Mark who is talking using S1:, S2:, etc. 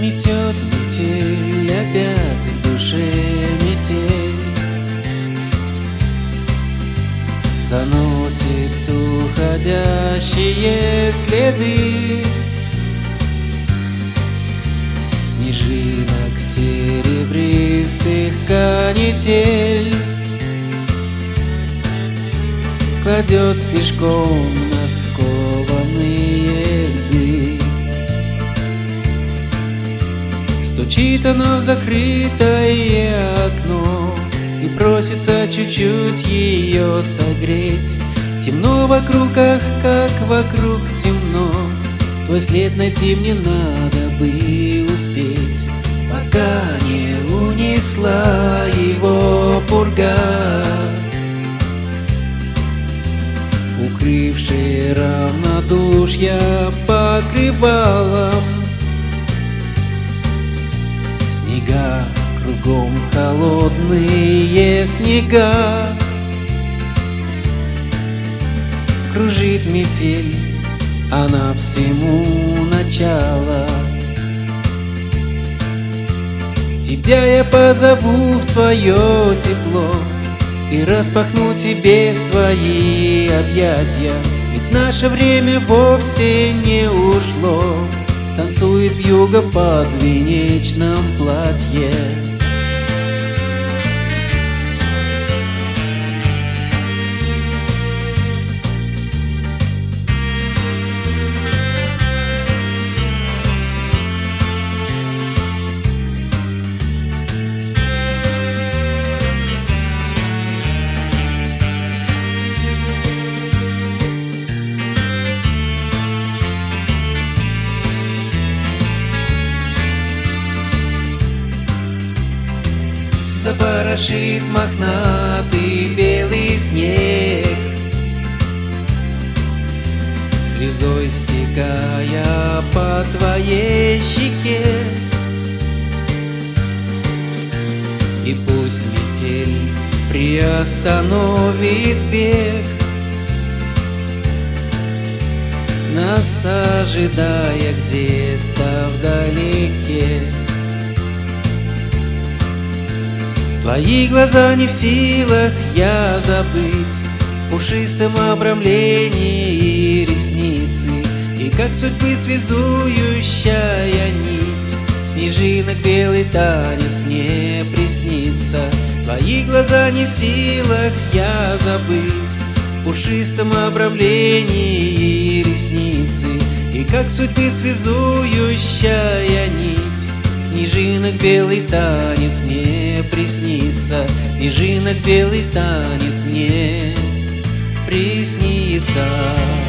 S1: Метет метель, опять в душе метель, заносит уходящие следы снежинок серебристых канитель, кладет стежком на скованные льды. Стучит она в закрытое окно и просится чуть-чуть ее согреть. Темно вокруг, ах, как вокруг темно, твой след найти мне надо бы успеть, пока не унесла его пурга, укрывший равнодушья покрывалом. Снега кругом, холодные снега, кружит метель, она всему начало. Тебя я позову в свое тепло и распахну тебе свои объятия, ведь наше время вовсе не ушло, танцует вьюга в подвенечном платье. Запорошит мохнатый белый снег, слезой стекая по твоей щеке. И пусть метель приостановит бег, нас ожидая где-то вдалеке. Твои глаза не в силах я забыть, в пушистом обрамлении и ресницы, и как судьбы связующая нить, снежинок белый танец мне приснится. Твои глаза не в силах я забыть, в пушистом обрамлении и ресницы, и как судьбы связующая нить, снежинок белый танец мне приснится, снежинок белый танец мне приснится.